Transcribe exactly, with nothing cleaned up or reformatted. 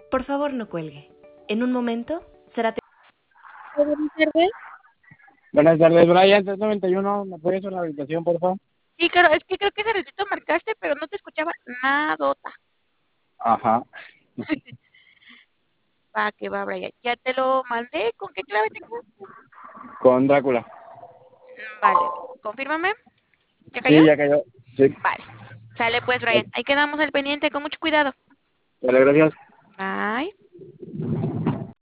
Por favor, no cuelgue. En un momento será... Buenas tardes. Buenas tardes, Brian, tres noventa y uno, ¿me puedes ir a la habitación, por favor? Sí, claro, es que creo que ese ratito marcaste, pero no te escuchaba nadota. Ajá, Va, que va, Brian. Ya te lo mandé. ¿Con qué clave te quedaste? con Drácula. Mm, Vale, confírmame. ¿Ya cayó? Sí, ya cayó. Sí, Vale. Sale pues, Brian. Ahí quedamos al pendiente, con mucho cuidado. vale, gracias. Bye.